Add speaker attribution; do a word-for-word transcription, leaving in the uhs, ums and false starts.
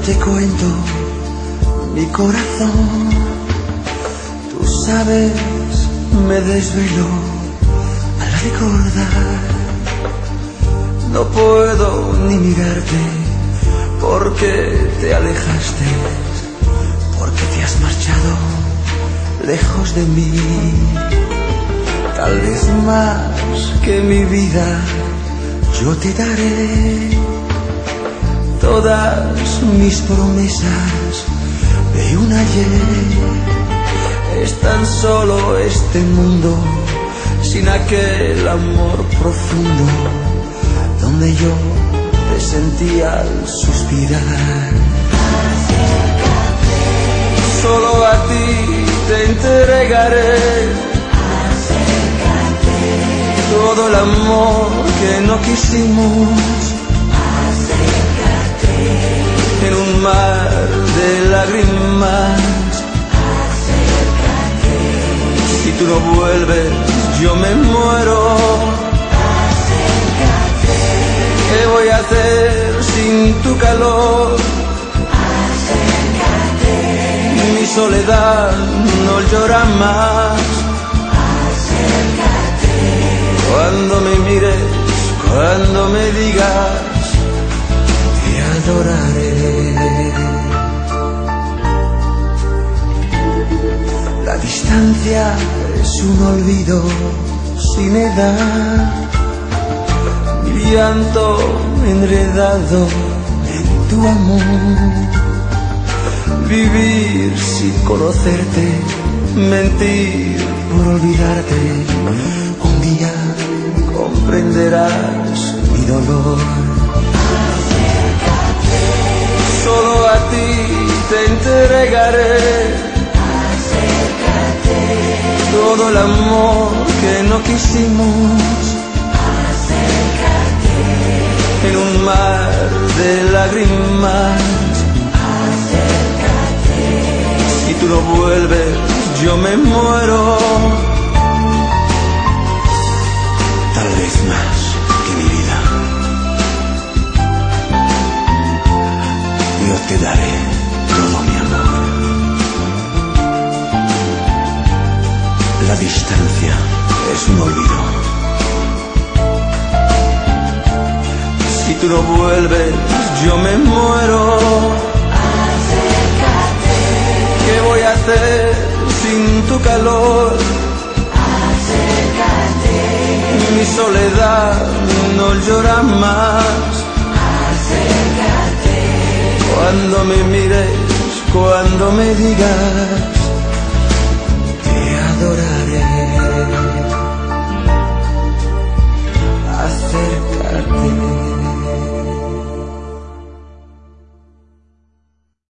Speaker 1: te cuento mi corazón. Tú sabes, me desvelo al recordar. No puedo ni mirarte porque te alejaste, porque te has marchado lejos de mí. Tal vez más que mi vida yo te daré todas mis promesas de un ayer. Es tan solo este mundo sin aquel amor profundo donde yo te sentía al suspirar.
Speaker 2: Acércate.
Speaker 1: Solo a ti te entregaré.
Speaker 2: Acércate.
Speaker 1: Todo el amor que no quisimos.
Speaker 2: Acércate.
Speaker 1: En un mar de lágrimas.
Speaker 2: Acércate.
Speaker 1: Si tú no vuelves, yo me muero. ¿Qué voy a hacer sin tu calor?
Speaker 2: Acércate.
Speaker 1: Mi soledad no llora más.
Speaker 2: Acércate.
Speaker 1: Cuando me mires, cuando me digas, te adoraré. La distancia es un olvido sin edad. Mi llanto enredado en tu amor. Vivir sin conocerte, mentir por olvidarte. Un día comprenderás mi dolor.
Speaker 2: Acércate.
Speaker 1: Solo a ti te entregaré.
Speaker 2: Acércate.
Speaker 1: Todo el amor que no quisimos. En un mar de lágrimas.
Speaker 2: Acércate.
Speaker 1: Si tú no vuelves, yo me muero. Tal vez más que mi vida. Yo te daré todo mi amor. La distancia es un olvido. Si tú no vuelves, yo me muero.
Speaker 2: Acércate.
Speaker 1: ¿Qué voy a hacer sin tu calor?
Speaker 2: Acércate.
Speaker 1: Mi soledad no llora más.
Speaker 2: Acércate.
Speaker 1: Cuando me mires, cuando me digas,